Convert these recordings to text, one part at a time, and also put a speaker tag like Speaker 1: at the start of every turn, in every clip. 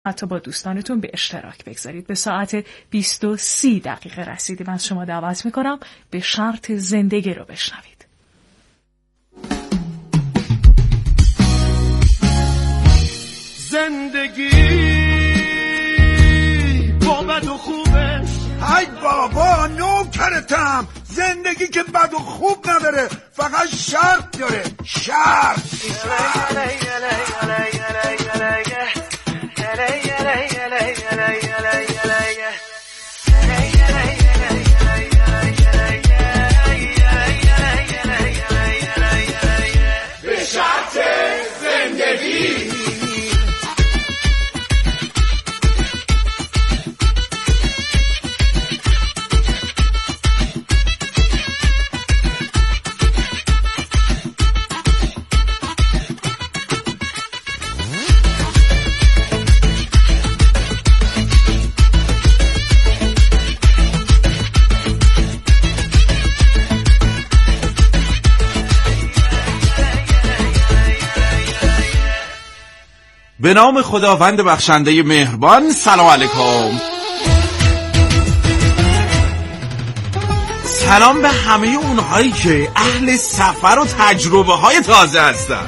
Speaker 1: حتی با دوستانتون به اشتراک بگذارید. به ساعت 20:30 رسیدیم. از شما دعوت میکنم به شرط زندگی رو بشنوید.
Speaker 2: زندگی با بد و خوبش،
Speaker 3: ای بابا نوکرتم. زندگی که بد و خوب نداره، فقط شرط داره. شرط
Speaker 2: به شرط زندگی.
Speaker 4: به نام خداوند بخشنده مهربان. سلام علیکم. سلام به همه اونهایی که اهل سفر و تجربه های تازه هستن.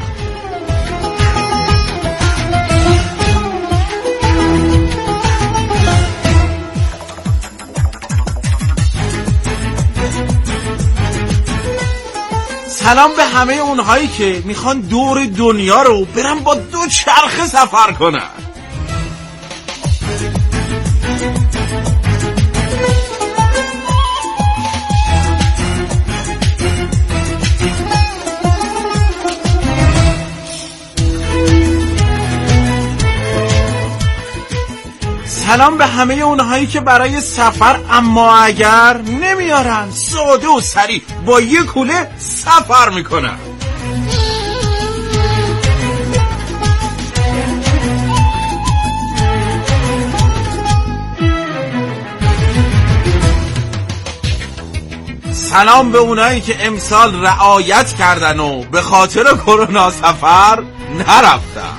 Speaker 4: سلام به همه اونهایی که میخوان دور دنیا رو برن با 2 چرخ سفر کنن. سلام به همه اونهایی که برای سفر اما اگر نمیارن، ساده و سریع با 1 کوله سفر میکنن. سلام به اونایی که امسال رعایت کردن و به خاطر کرونا سفر نرفتن.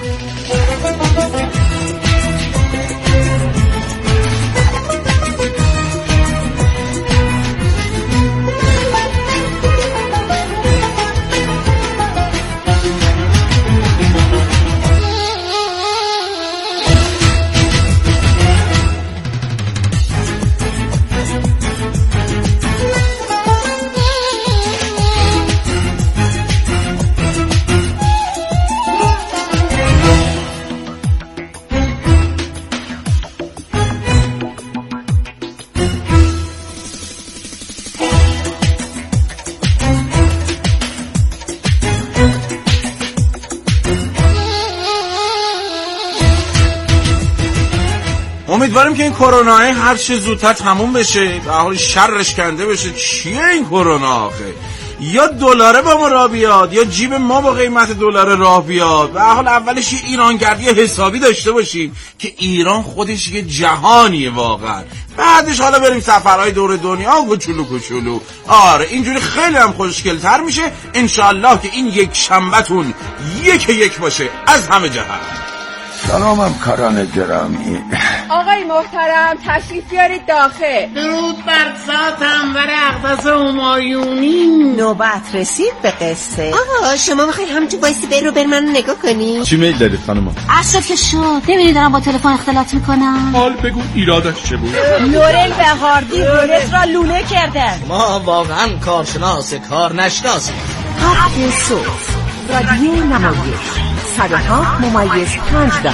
Speaker 4: امیدواریم که این کرونا هر چه زودتر تموم بشه، به حال شرش کنده بشه. چیه این کرونا آخه؟ یا دلار با ما راه بیاد یا جیب ما با قیمت دلار راه بیاد. به حال اولش یه ایرانگردی حسابی داشته باشیم که ایران خودش یه جهانیه واقعا. بعدش حالا بریم سفرهای دور دنیا کوچولو. آره اینجوری خیلی هم خوشگل‌تر میشه. انشالله که این یک شنبه‌تون یک باشه از همه جهت.
Speaker 3: سلام همکاران گرامی.
Speaker 5: آقای محترم تشریف بیارید داخل.
Speaker 6: درود بر ذات انور اقدس همایونی.
Speaker 7: نوبت رسید به قصه.
Speaker 8: آقا شما میخوای همینجور وایسی بر منو نگاه کنی؟
Speaker 9: چی میل دارید خانم؟
Speaker 8: عصر که شد نمیدونی دارم با تلفن اختلاط میکنم.
Speaker 9: حال بگو ایرادش چه بود؟
Speaker 7: لورل بهاردی ورس را لوله کردن.
Speaker 6: ما واقعا کارشناس کار نشناسیم.
Speaker 7: هفت صبح رادیو نمایش 107.5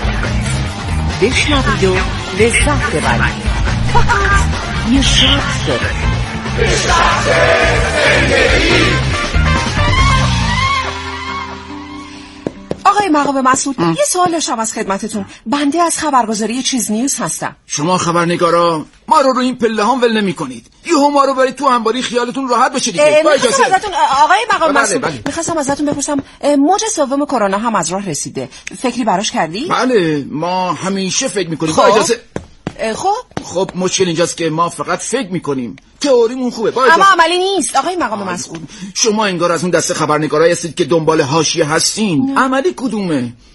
Speaker 7: بشنوید و لذت ببرید. فقط یه شرط داره.
Speaker 2: به شرط زندگی.
Speaker 5: آقای مقام مسعود یه سوال داشتم از خدمتتون. بنده از خبرگزاری چیز نیوز هستم.
Speaker 3: شما خبرنگارا ما رو این پله هم ول نمی کنید. یهو ما رو برید تو انباری، خیالتون راحت بشه دیگه.
Speaker 5: میخواستم ازتون آقای مقام مسعود
Speaker 3: بله.
Speaker 5: میخواستم ازتون بپرسم موج سوم کرونا هم از راه رسیده، فکری براش کردی؟
Speaker 3: بله ما همیشه فکر میکنیم. خب مشکل اینجاست که ما فقط فکر میکنیم، تئوریمون خوبه
Speaker 5: اما عملی نیست. آقای مقام مسعود
Speaker 3: شما انگار از اون دسته خبرنگارایی هستید که دنبال حاشیه هستین. عملی کدومه؟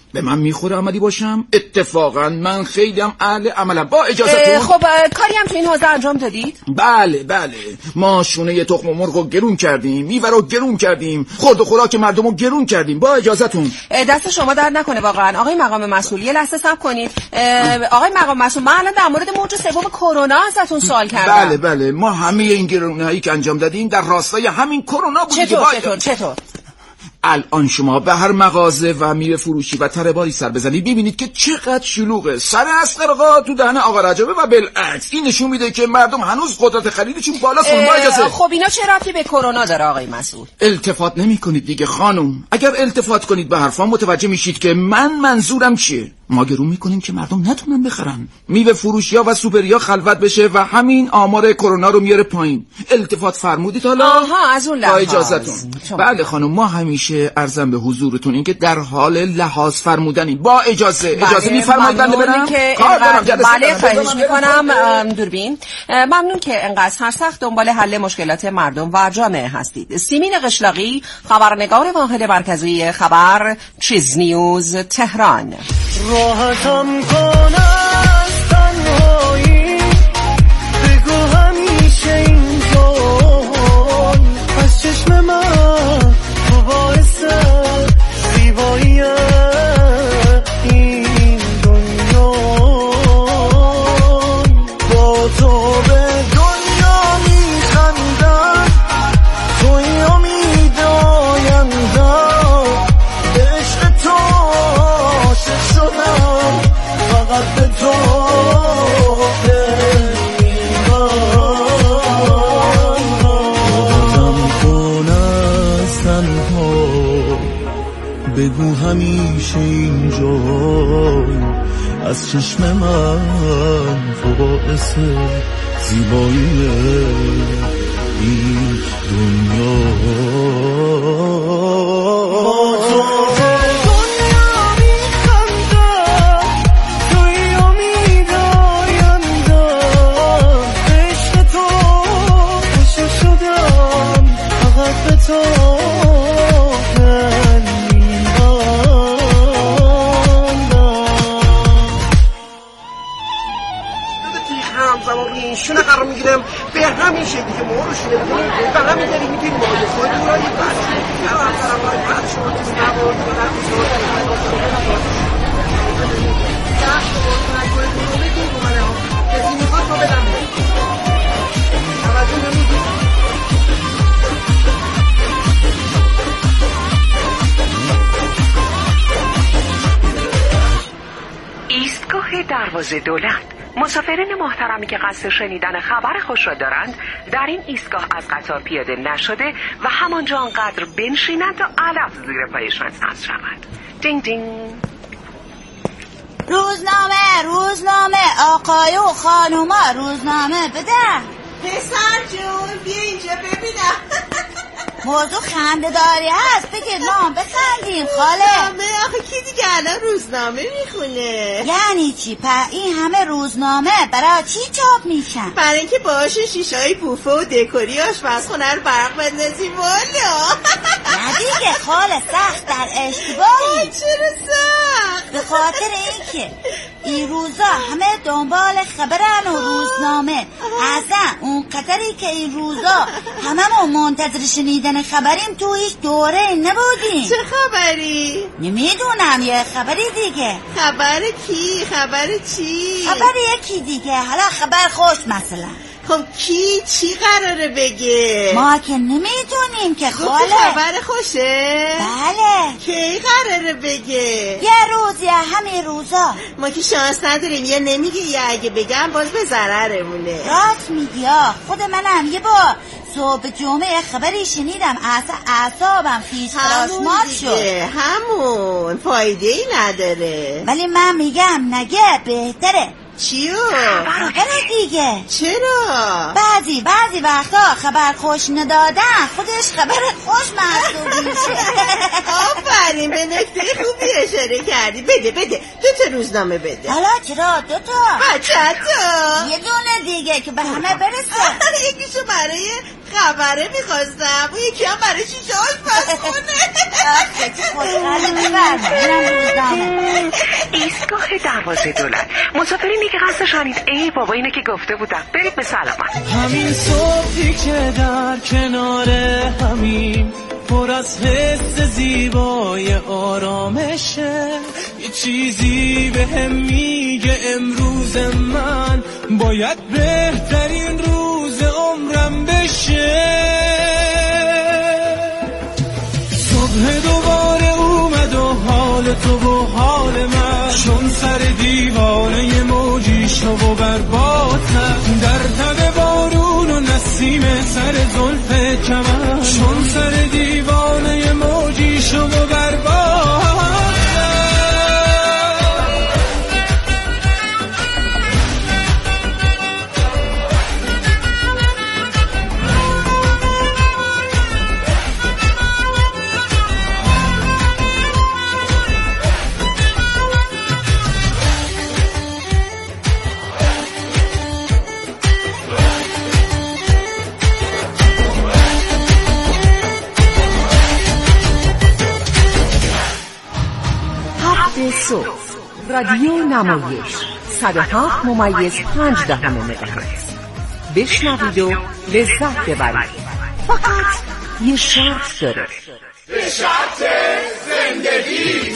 Speaker 3: به من میخوره عملی باشم؟ اتفاقا من خیلیم اهل عملم. با اجازهتون.
Speaker 5: خب کاری هم تو این حوزه انجام دادید؟
Speaker 3: بله ما شونه تخم مرغ رو گرون کردیم، میوه رو گرون کردیم، خورد و خوراک مردم رو گرون کردیم. با اجازهتون.
Speaker 5: دست شما درد نکنه واقعا. آقای مقام مسئول یه لحظه صبر کنید. آقای مقام مسئول من الان در مورد موج سوم کرونا ازتون سوال کردم.
Speaker 3: بله ما همه این گرونی‌هایی که انجام دادیم در راستای همین کرونا بود.
Speaker 5: چطور؟
Speaker 3: الان شما به هر مغازه و میوه فروشی و تره باری سر بزنید ببینید که چقدر شلوغه. سر اسقرقا تو دهن آقا رجبه و بالعکس. این نشون میده که مردم هنوز قدرت خریدشون بالاست.
Speaker 5: خب اینا چه ربطی به کرونا داره آقای مسئول؟
Speaker 3: التفات نمی‌کنید دیگه خانم. اگر التفات کنید به حرفام متوجه میشید که منظورم چیه. ما گرون میکنیم که مردم نتونن بخرن. میوه فروشیا و سوپریا خلوت بشه و همین آمار کرونا رو میاره پایین. التفات فرمودید حالا؟
Speaker 5: آها از اون لحاظ.
Speaker 3: با اجازهتون. بله خانم ما همیشه عرضم به حضورتون این که در حال لحاظ فرمودنی. با اجازه میفرمایید بنده برم؟
Speaker 5: بله خواهش میکنم. دوربین ممنون که انقدر سرسخت دنبال حل مشکلات مردم و جامعه هستید. سیمین قشلاقی خبرنگار واحد مرکزی خبر چیز نیوز تهران.
Speaker 2: راحتم کن از تنهایی بگو همیشه اینجا از چشم من تو باعث زیبایی این دنیا با تو به دنیا میخندم توی امید آیندم به عشق تو عاشق شدم فقط به تو یادم کن از تنها بگو همیشه اینجا از چشم من تو باعث زیبایی این دنیا
Speaker 10: شونه قرار میگیرم به همین شکلی که ما رو شونه بکنیم و همین داری میگیم ما رو خود رو رایی بس
Speaker 11: ایستگاه دروازه دولت. مسافرین محترمی که قصد شنیدن خبر خوش را دارند در این ایستگاه از قطار پیاده نشده و همانجا آنقدر بنشینند تا علف زیر پایشان حس شود. دینگ دینگ.
Speaker 12: روزنامه آقای و خانوما روزنامه بده.
Speaker 13: پسر جون بیا اینجا ببینم.
Speaker 12: موضوع خنده داری هست بگید ما بخندیم خاله.
Speaker 13: آخه کی دیگه الان روزنامه میخونه؟
Speaker 12: یعنی چی؟ این همه روزنامه برای چی چاپ میشن؟
Speaker 13: برای اینکه باهاشون شیشه‌های بوفه و دکوری آشپزخونه رو برق بندازیم والا.
Speaker 12: نه دیگه خاله سخت در اشتباهی.
Speaker 13: چرا سخت؟
Speaker 12: به خاطر اینکه این روزا همه دنبال خبرن و روزنامه. اصلا اون قطری که این روزا هممون منتظر شنیدن خبریم تو هیچ دوره نبودیم.
Speaker 13: چه خبری؟
Speaker 12: نمیدونم یه خبری دیگه.
Speaker 13: خبر کی؟ خبر چی؟
Speaker 12: خبر یکی دیگه. حالا خبر خوش مثلا.
Speaker 13: خب کی چی قراره بگه؟
Speaker 12: ما که نمیدونیم که خاله.
Speaker 13: خبر خوشه؟
Speaker 12: بله.
Speaker 13: کی قراره بگه؟
Speaker 12: یه روز یا همین روزا.
Speaker 13: ما که شانس نداریم یا نمیگه یا اگه بگم باز به ضررمونه.
Speaker 12: راست میگی. خود منم یه بار صبح جمعه خبری شنیدم اعصابم خیس فراشمات شد.
Speaker 13: همون فایده ای نداره.
Speaker 12: ولی من میگم نگه بهتره.
Speaker 13: چیو؟
Speaker 12: خبر دیگه.
Speaker 13: چرا؟
Speaker 12: بعضی وقتا خبر خوش ندادن خودش خبر خوش محسوب میشه.
Speaker 13: آفرین به نکته خوبی اشاره کردی. بده 2 روزنامه بده.
Speaker 12: حالا چرا 2
Speaker 13: بچه
Speaker 12: یه دونه دیگه که به همه برسه.
Speaker 13: یکیشو برای خبره میخواستم اون یکی هم برای چی آشپزخونه.
Speaker 12: خیلی خوشحاله ببرم.
Speaker 11: ایستگاه دروازه دولت. مسافری که قصد شنید ای بابا اینه که گفته بودم برید به سلامت.
Speaker 2: همین صبحی که در کنار همین پر از حس زیبای آرامشه، یه چیزی به هم میگه امروز من باید بهترین روز عمرم بشه. صبح دوباره اومد و حال تو و حال من چون سر دیوانه موجی شو و برباتم، در تب بارون و نسیم سر زلف کمن چون سر دیوانه موجی شو و برباتم.
Speaker 5: صبح رادیو نمایش 107.5 مگاهرتز. بشنوید و لذت ببرید. فقط یه شرط داره.
Speaker 14: به شرط زندگی.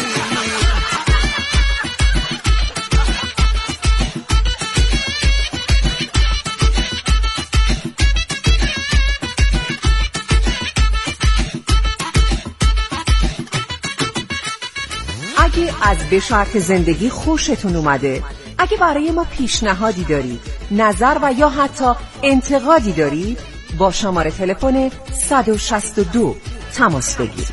Speaker 5: اگه از به شرط زندگی خوشتون اومده، اگه برای ما پیشنهادی دارید، نظر و یا حتی انتقادی دارید، با شماره تلفن 162 تماس بگیرید.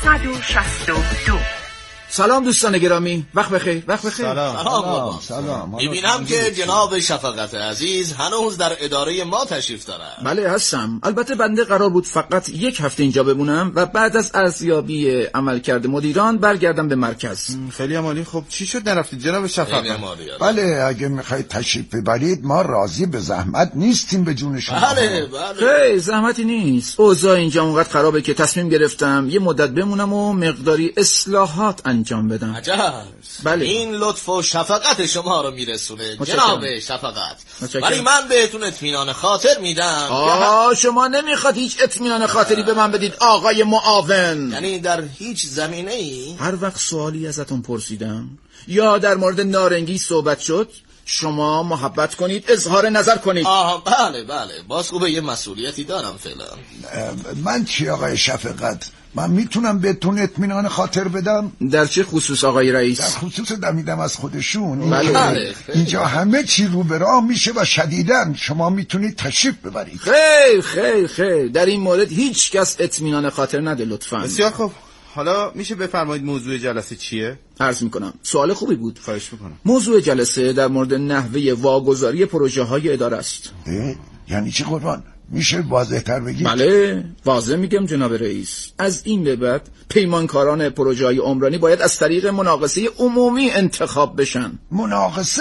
Speaker 11: 162.
Speaker 3: سلام دوستان گرامی، وقت بخیر. وقت بخیر.
Speaker 15: سلام. میبینم که جناب شفقت عزیز هنوز در اداره ما تشریف دارن.
Speaker 3: بله هستم. البته بنده قرار بود فقط 1 هفته اینجا بمونم و بعد از ارزیابی عملکرد مدیران برگردم به مرکز.
Speaker 4: خیلی عالی. خب چی شد نرفتید جناب شفقت؟
Speaker 16: بله اگه میخواید تشریف ببرید ما راضی به زحمت نیستیم به جون شما.
Speaker 15: بله.
Speaker 3: خیلی زحمتی نیست. اوضاع اینجا اونقدر خرابه که تصمیم گرفتم یه مدت بمونم و مقداری اصلاحات انجام بدم.
Speaker 15: عجب.
Speaker 3: بله.
Speaker 15: این لطف و شفقت شما رو میرسونه جناب شفقت. ولی من بهتون اطمینان خاطر میدم.
Speaker 3: شما نمیخواد هیچ اطمینان خاطری به من بدید آقای معاون.
Speaker 15: یعنی در هیچ زمینه‌ای
Speaker 3: هر وقت سوالی ازتون پرسیدم یا در مورد نارنگی صحبت شد شما محبت کنید اظهار نظر کنید.
Speaker 15: بله باز خوبه یه مسئولیتی دارم فعلا.
Speaker 16: من چی آقای شفقت؟ من میتونم بهتون اطمینان خاطر بدم؟
Speaker 3: در چه خصوص آقای رئیس؟
Speaker 16: در خصوص دمیدم از خودشون.
Speaker 3: بله.
Speaker 16: اینجا همه چی رو به راه میشه و شدیداً شما میتونید تشریف ببرید.
Speaker 3: خیر در این مورد هیچ کس اطمینان خاطر نده لطفاً.
Speaker 4: بسیار خوب. حالا میشه بفرمایید موضوع جلسه چیه؟
Speaker 3: عرض میکنم. سوال خوبی بود.
Speaker 4: خواهش میکنم.
Speaker 3: موضوع جلسه در مورد نحوه واگذاری پروژه های اداره است.
Speaker 16: یعنی چی قربان؟ میشه واضح تر بگید؟
Speaker 3: بله واضح میگم جناب رئیس. از این به بعد پیمانکاران پروژه های عمرانی باید از طریق مناقصه عمومی انتخاب بشن.
Speaker 16: مناقصه؟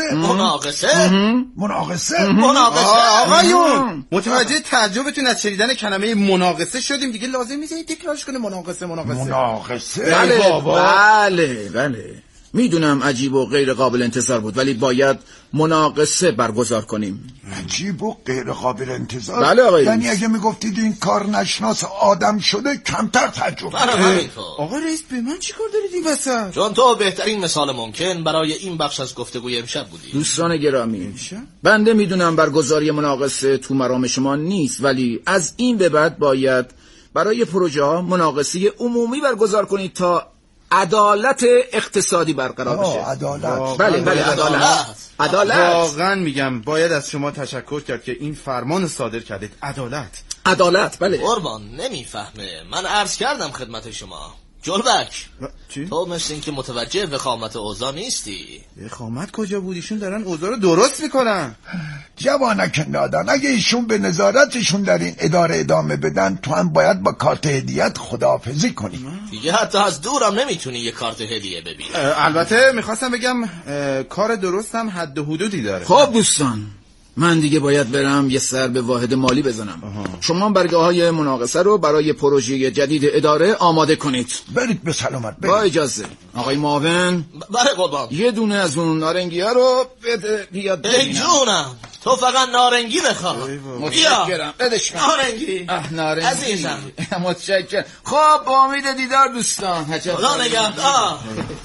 Speaker 4: آقایون متوجه تعجبتون از شنیدن کلمه مناقصه شدیم دیگه. لازم نیست تکرارش کنه. مناقصه.
Speaker 3: بله میدونم عجیب و غیر قابل انتظار بود ولی باید مناقصه برگزار کنیم.
Speaker 16: عجیب و غیر قابل انتظار؟
Speaker 3: بله آقای رئیس.
Speaker 16: یعنی اگه میگفتید این کار نشناس آدم شده کمتر تعجب.
Speaker 4: آقا رئیس به من چی کار دارید این وسط؟
Speaker 15: چون تو بهترین مثال ممکن برای این بخش از گفتگوی امشب بودی.
Speaker 3: دوستان گرامی بنده میدونم برگزاری مناقصه تو مرام شما نیست ولی از این به بعد باید برای پروژه ها مناقصه عمومی برگزار کنید تا عدالت اقتصادی برقرار بشه.
Speaker 16: عدالت.
Speaker 3: بله عدالت.
Speaker 4: واقعا میگم باید از شما تشکر کرد که این فرمان صادر کردید.
Speaker 3: عدالت. بله
Speaker 15: قربان نمیفهمه. من عرض کردم خدمت شما جلبک.
Speaker 4: چی؟
Speaker 15: تو مثل این که متوجه وخامت اوضاع نیستی.
Speaker 4: وخامت کجا بود؟ ایشون دارن اوضاع رو درست میکنن.
Speaker 16: جوانک نادان اگه ایشون به نظارتشون در این اداره ادامه بدن تو هم باید با کارت هدیت خداحافظی کنی.
Speaker 15: دیگه حتی از دورم نمیتونی یه کارت هدیه ببینی.
Speaker 4: البته میخواستم بگم کار درستم حد و حدودی داره.
Speaker 3: خب دوستان من دیگه باید برم یه سر به واحد مالی بزنم. شما برگه‌های مناقصه رو برای پروژه جدید اداره آماده کنید.
Speaker 16: برید به سلامت.
Speaker 3: با اجازه آقای معاون.
Speaker 15: بله قربان.
Speaker 3: یه دونه از اون نارنگی‌ها رو بده بیاد ببینم.
Speaker 15: ای جونم تو فقط نارنگی بخواه.
Speaker 3: متشکرم. بدش من.
Speaker 15: نارنگی.
Speaker 3: نارنگی.
Speaker 15: عزیزم.
Speaker 3: متشکرم. خب با امید دیدار دوستان.
Speaker 15: خدا نگهدار.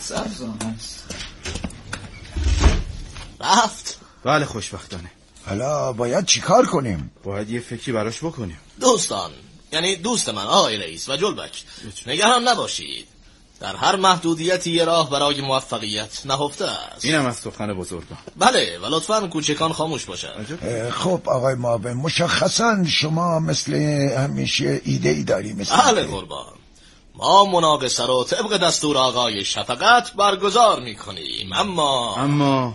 Speaker 15: رفت.
Speaker 4: بله خوشبختانه.
Speaker 16: حالا باید چیکار کنیم؟
Speaker 4: باید یه فکری براش بکنیم.
Speaker 15: دوستان، یعنی دوست من آقای رئیس و جلبک، نگران نباشید. در هر محدودیتی یه راه برای موفقیت نهفته است.
Speaker 4: اینم از سخن بزرگان.
Speaker 15: بله و لطفاً کوچکان خاموش باشن.
Speaker 16: خب آقای معاون، مشخصاً شما مثل همیشه ایده‌ای داری مثل
Speaker 15: بله قربان. ما مناقصه رو طبق دستور آقای شفقت برگزار میکنیم، اما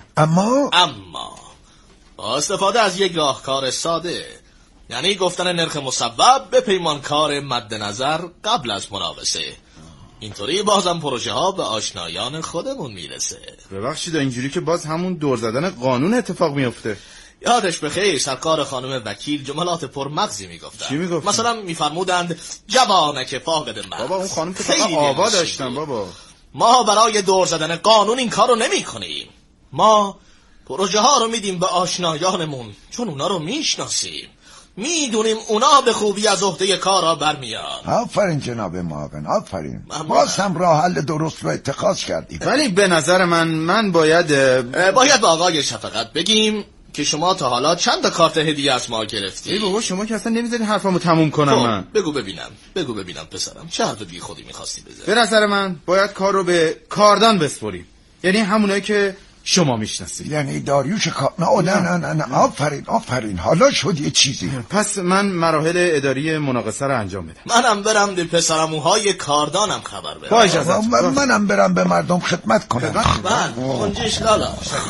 Speaker 15: با استفاده از یک راهکار ساده، یعنی گفتن نرخ مصوب به پیمانکار مد نظر قبل از مناقصه. اینطوری بازم پروژه ها به آشنایان خودمون میرسه.
Speaker 4: ببخشید اینجوری که باز همون دور زدن قانون اتفاق میفته.
Speaker 15: یادش بخیر سرکار خانم وکیل جملات پرمغزی میگفتن.
Speaker 4: چی میگفتن؟
Speaker 15: مثلا میفرمودند جوانک فاقد مغز.
Speaker 4: بابا اون خانم که فقط آوا داشتن بابا.
Speaker 15: ما برای دور زدن قانون این کارو نمی کنیم. ما پروژه ها رو میدیم به آشنایانمون چون اونا رو میشناسیم، میدونیم اونا به خوبی از عهده کارا برمیان.
Speaker 16: آفرین جناب معاون، آفرین. باز هم راه حل درست رو اتخاذ کردیم.
Speaker 4: ولی به نظر من باید
Speaker 15: به آقای شفقت بگیم که شما تا حالا چند تا کارت هدیه از ما گرفتی؟
Speaker 4: ای بابا شما که اصلا نمیذارین حرفامو تموم کنم. من
Speaker 15: بگو ببینم پسرم، چه حرف بی خودی می‌خواستی بزنی؟
Speaker 4: به نظر من باید کار رو به کاردان بسپاریم، یعنی همونایی که شما میشناسید.
Speaker 16: یعنی داریوش نه آفرین حالا شد یه چیزی.
Speaker 4: پس من مراحل اداری مناقصه رو انجام بدم.
Speaker 15: منم برم به پسرموهای کاردانم خبر بدم.
Speaker 4: با اجازه.
Speaker 16: منم برم به مردم خدمت کنم.
Speaker 15: منجیش لالا.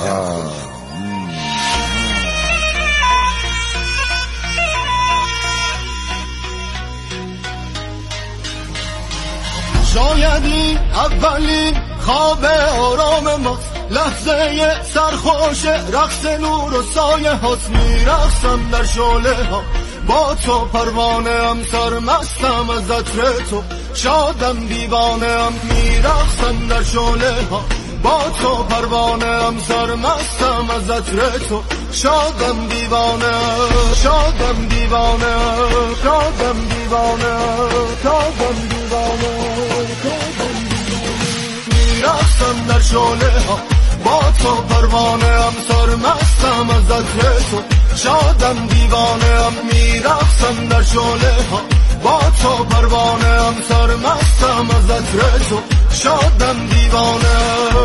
Speaker 2: شاید این اولین خواب آرام ماست، لحظه سرخوش رقص نور و سایه هاست. میرقصم در شعله ها با تو، پروانه ام سرمستم از عطر تو، شادم دیوانه ام. میرقصم در شعله ها با تو، پروانه ام سرمستم از عطر تو، شادم دیوانه شادم دیوانه شادم دیوانه شادم دیوانه. میرقصم در شعله ها با تو، پروانه ام سرمستم از عطر تو، شادم دیوانه ام. میرقصم در شعله ها با تو، پروانه ام سرمستم از عطر تو، شادم دیوانه.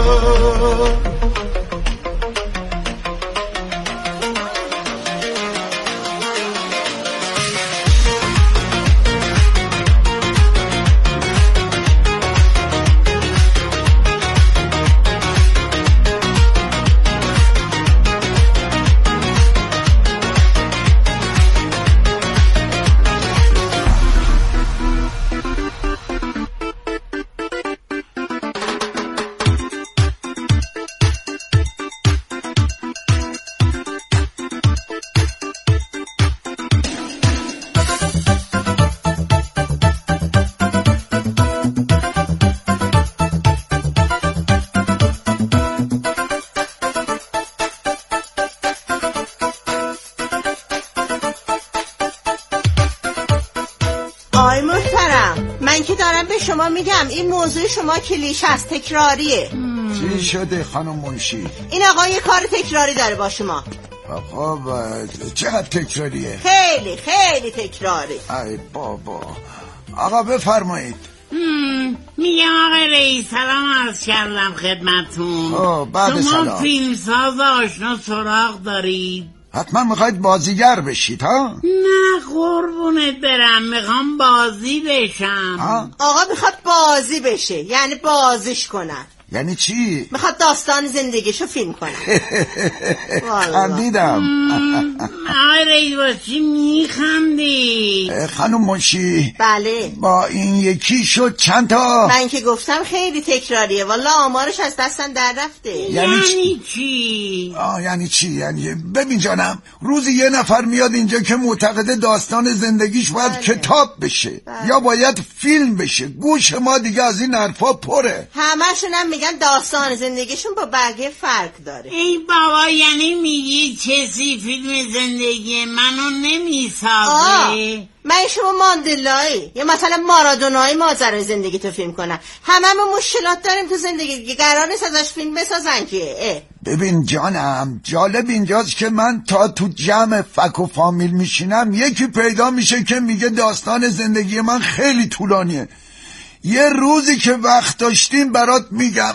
Speaker 13: آی محترم، من که دارم به شما میگم این موضوع شما کلیشه است، تکراریه.
Speaker 16: چی شده خانم منشی؟
Speaker 13: این آقا یه کار تکراری داره با شما.
Speaker 16: آقا چقدر تکراریه؟
Speaker 13: خیلی خیلی تکراری.
Speaker 16: ای بابا. آقا بفرمایید.
Speaker 6: میگم آقای رئیس سلام عرض کردم خدمتون.
Speaker 16: بعد سلام.
Speaker 6: شما فیلمساز آشنا سراغ دارید؟
Speaker 16: حتما میخواید بازیگر بشید ها؟
Speaker 6: نه قربونت برم، میخوام بازی بشم.
Speaker 13: آقا میخواد بازی بشه، یعنی بازیش کنن.
Speaker 16: یعنی چی؟
Speaker 13: میخواد داستان زندگیشو فیلم کنن.
Speaker 16: خندیدم.
Speaker 6: آقای رئیس با چی میخندی؟
Speaker 16: خانم منشی.
Speaker 13: بله.
Speaker 16: با این یکی شد چند تا؟
Speaker 13: من که گفتم خیلی تکراریه والا، آمارش از دستم در رفته.
Speaker 6: یعنی چی؟
Speaker 16: یعنی چی؟ یعنی ببین جانم، روزی یه نفر میاد اینجا که معتقد داستان زندگیش باید کتاب بشه یا باید فیلم بشه. گوش ما دیگه از این حرفا پره.
Speaker 13: همشون هم میگن داستان زندگیشون با بقیه فرق داره.
Speaker 6: ای بابا، یعنی میگی کسی فیلم زندگی منو نمیسازه؟
Speaker 13: من شما ماندلایی یا مثلا مارادونایی ماجرای زندگی تو فیلم کنن. هممون مشکلات داریم تو زندگی، قرار نیست ازش فیلم بسازن که.
Speaker 16: ببین جانم، جالب اینجاست که من تا تو جمع فک و فامیل میشینم یکی پیدا میشه که میگه داستان زندگی من خیلی طولانیه. یه روزی که وقت داشتیم برات میگم.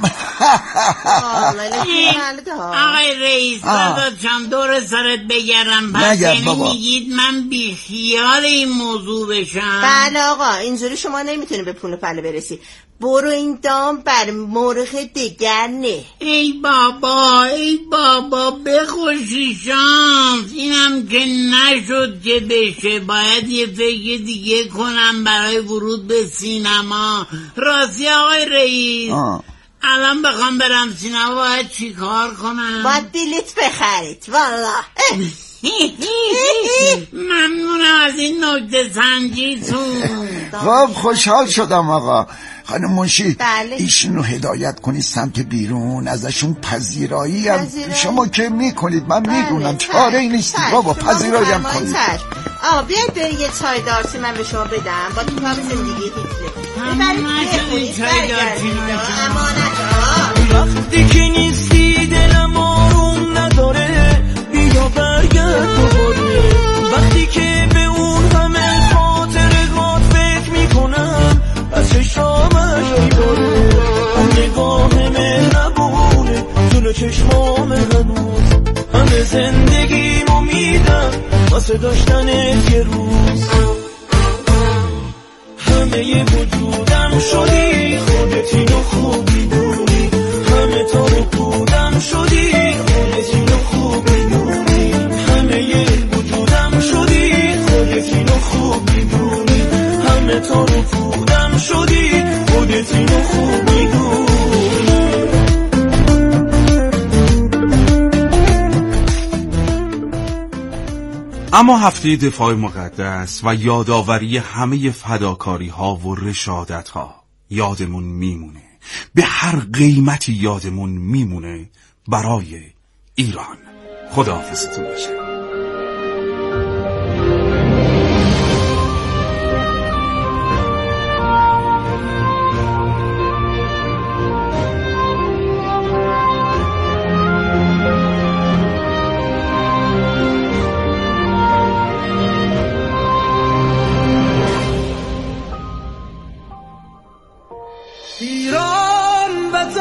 Speaker 6: آقای رئیس چند دور سرت بگرم، پس یعنی میگید من بیخیال این موضوع بشم؟
Speaker 13: بله آقا، اینجوری شما نمیتونی به پول و پله برسی. برو این دام بر مرغ دگر نه.
Speaker 6: ای بابا بخوشی شانس. اینم که نشد که بشه، باید یه فکر دیگه کنم برای ورود به سینما. راستی آقای رئیس، الان بخوام برم سینما باید چی کار کنم؟
Speaker 13: باید بلیت بخرید والا.
Speaker 6: ممنونم از این نکته سنجیتون.
Speaker 16: خب خوشحال شدم آقا. خانم منشی،
Speaker 13: بله.
Speaker 16: ایشونو هدایت کنید سمت بیرون، ازشون پذیرایی هم شما که میکنید من میدونم چاره ای نیستی بابا، پذیرایی هم کنید.
Speaker 13: بیاید به یه چای دارچی من به شما بدم با تو کام زندگی هیتلر.
Speaker 2: وقتی که نیستی دلم آروم نداره، بیا برگرد دوباره. وقتی که به اون همه خاطرهات فکر میکنم، از چشمامش میباره. اون نگاه مهربونه جلو چشمام هنوز، همه زندگیمو میدم واسه داشتنت یه روز. همه ی وجودم شدی، خودت اینو خوب میدونی. همه تا رو بودم شدی، خودت اینو خوب میدونی. همه ی وجودم شدی، خودت اینو خوب میدونی. همه تا رو بودم شدی، خودت اینو خوب میدونی.
Speaker 4: اما هفته دفاع مقدس و یادآوری همه فداکاری ها و رشادت ها یادمون میمونه، به هر قیمتی یادمون میمونه برای ایران. خداحافظتون باشه.
Speaker 2: ایران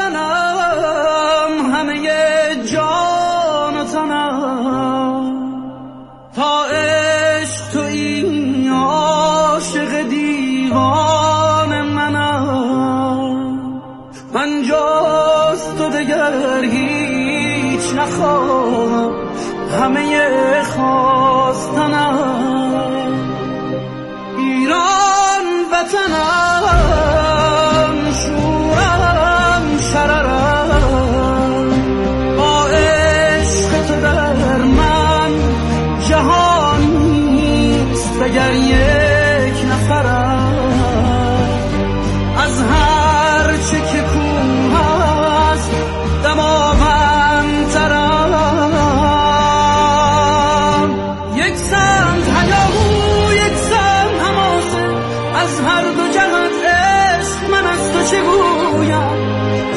Speaker 2: وطنم، همه جان و تنم، تا عشق تو این عاشق دیوان منم. من جز تو دگر هیچ نخواهم، همه خواستنم. ایران وطنم، شورم شررم، با عشق تو در من جهان نیست دگر یک نفرم. از هر چه که کوه است دماوندترم. یک سمت هیاهو یک سمت حماسه، از هر دو جهت عشق من از تو چگویم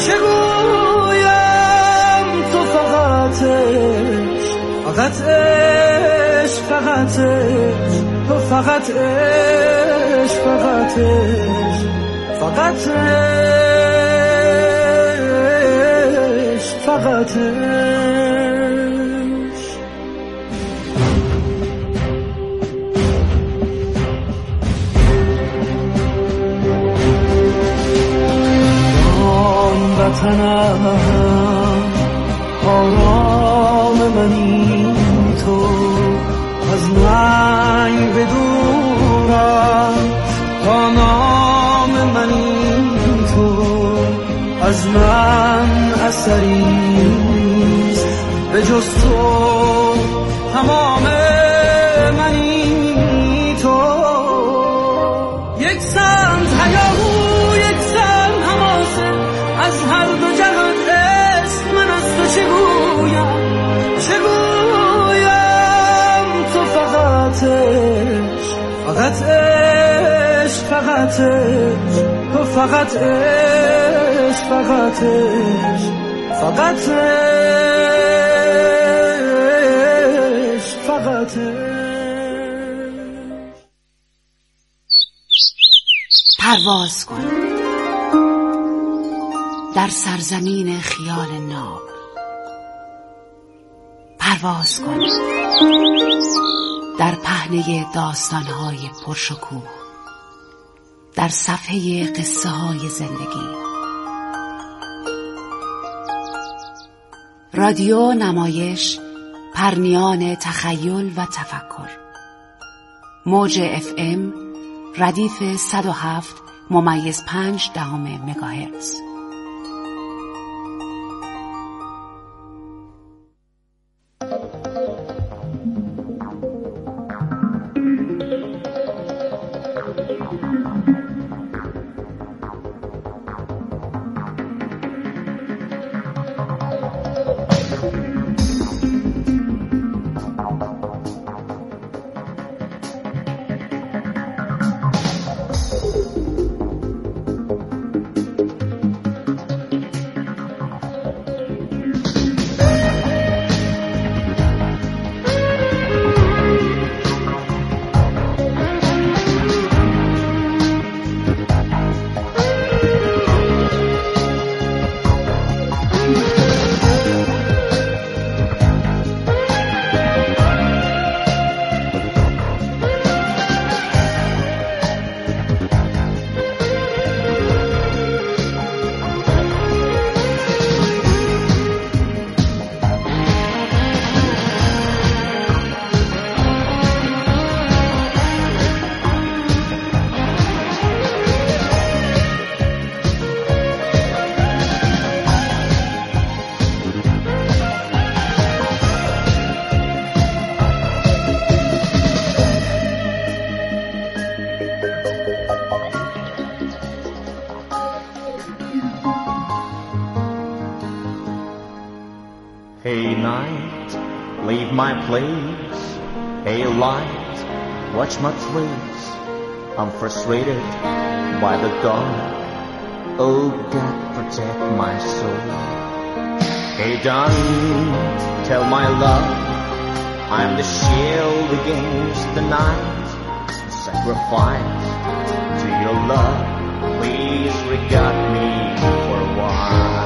Speaker 2: تو فقط عشق، فقط عشق، فقط عشق، تو فقط عشق، فقط عشق، فقط عشق، فقط عشق. وطنم، آرام منی تو، از سریست به جز تو تمام منی تو یک سمت هیاهو یک سمت حماسه از هر دو جهان عشق من از تو چه گویم تو فقط عشق فقط عشق تو فقط عشق فقط عشق فقط عشق فقط
Speaker 17: پرواز کن در سرزمین خیال ناب، پرواز کن در پهنه داستان‌های پرشکوه، در صفحه قصه‌های زندگی. رادیو نمایش پرنیان تخیل و تفکر، موج FM ردیف 107.5 مگاهرتز.
Speaker 18: Hey night, leave my place. Hey light, watch my place. I'm frustrated by the dark. Oh God, protect my soul. Hey darling, tell my love I'm the shield against the night. Sacrifice to your love. Please regard me for a while.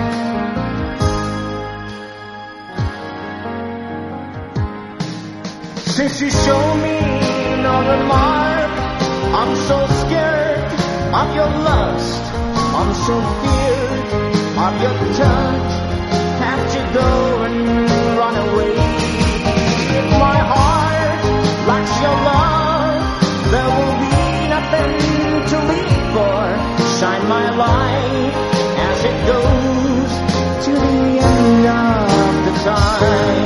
Speaker 18: Since you show me another mark, I'm so scared of your lust. I'm so feared of your touch. Have to go and run away. If my heart lacks your love, there will be nothing to live for. Shine my light as it goes to the end of the time.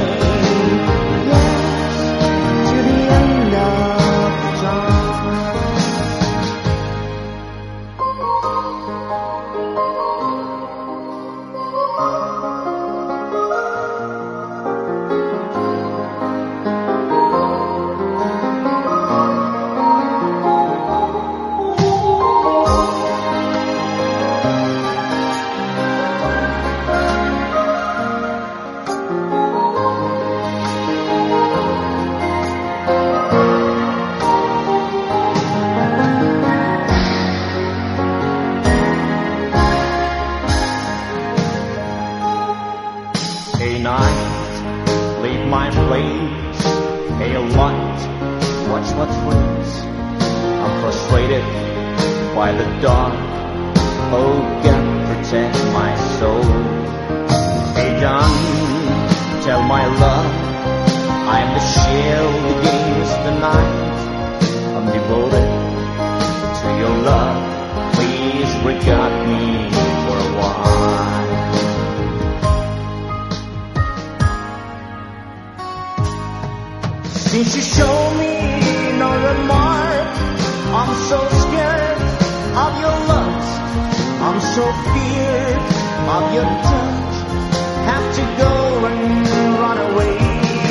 Speaker 18: Since you show me no remark, I'm so scared of your lust. I'm so feared of your touch. Have to go